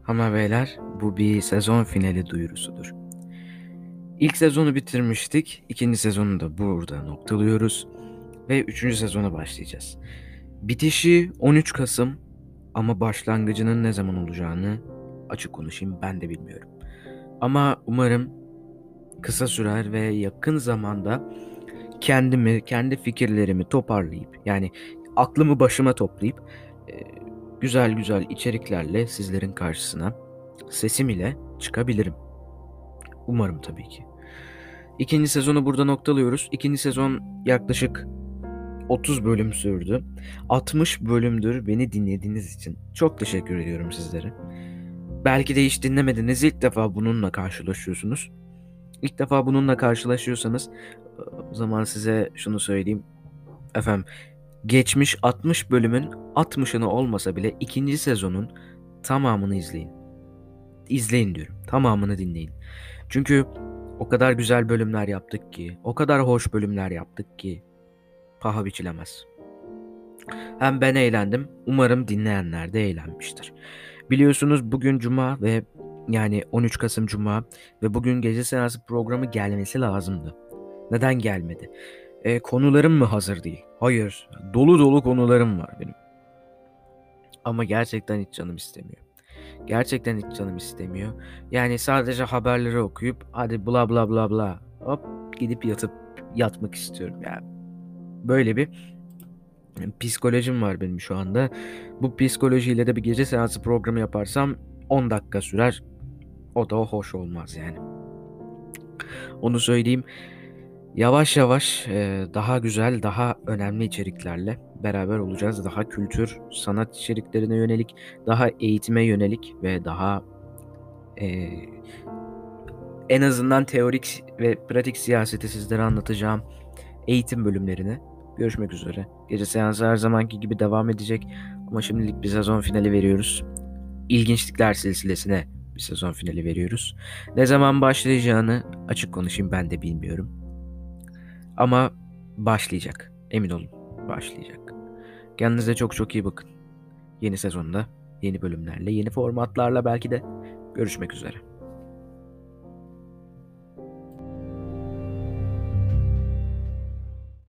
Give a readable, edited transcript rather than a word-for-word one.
Ama beyler bu bir sezon finali duyurusudur. İlk sezonu bitirmiştik. İkinci sezonu da burada noktalıyoruz. Ve üçüncü sezona başlayacağız. Bitişi 13 Kasım ama başlangıcının ne zaman olacağını açık konuşayım ben de bilmiyorum. Ama umarım kısa sürer ve yakın zamanda kendi fikirlerimi toparlayıp yani aklımı başıma toplayıp e, güzel güzel içeriklerle sizlerin karşısına sesim ile çıkabilirim. Umarım tabii ki. İkinci sezonu burada noktalıyoruz. İkinci sezon yaklaşık 30 bölüm sürdü. 60 bölümdür beni dinlediğiniz için çok teşekkür ediyorum sizlere. Belki de hiç dinlemediniz, ilk defa bununla karşılaşıyorsunuz. İlk defa bununla karşılaşıyorsanız o zaman size şunu söyleyeyim. Efendim, geçmiş 60 bölümün 60'ını olmasa bile ikinci sezonun tamamını izleyin. İzleyin diyorum. Tamamını dinleyin. Çünkü o kadar güzel bölümler yaptık ki, o kadar hoş bölümler yaptık ki paha biçilemez. Hem ben eğlendim, umarım dinleyenler de eğlenmiştir. Biliyorsunuz bugün Cuma ve yani 13 Kasım Cuma ve bugün gece seansı programı gelmesi lazımdı. Neden gelmedi? Konularım mı hazır değil? Hayır, dolu dolu konularım var benim. Ama gerçekten hiç canım istemiyor. Gerçekten hiç canım istemiyor. Yani sadece haberleri okuyup hadi bla bla bla bla hop gidip yatmak istiyorum ya. Böyle bir psikolojim var benim şu anda. Bu psikolojiyle de bir gece seansı programı yaparsam 10 dakika sürer. O da hoş olmaz yani. Onu söyleyeyim. Yavaş yavaş daha güzel, daha önemli içeriklerle beraber olacağız. Daha kültür, sanat içeriklerine yönelik, daha eğitime yönelik ve daha e, en azından teorik ve pratik siyaseti sizlere anlatacağım eğitim bölümlerine. Görüşmek üzere. Gece seansı her zamanki gibi devam edecek ama şimdilik bir sezon finali veriyoruz. İlginçlikler silsilesine bir sezon finali veriyoruz. Ne zaman başlayacağını açık konuşayım ben de bilmiyorum. Ama başlayacak. Emin olun başlayacak. Kendinize çok çok iyi bakın. Yeni sezonda, yeni bölümlerle, yeni formatlarla belki de görüşmek üzere.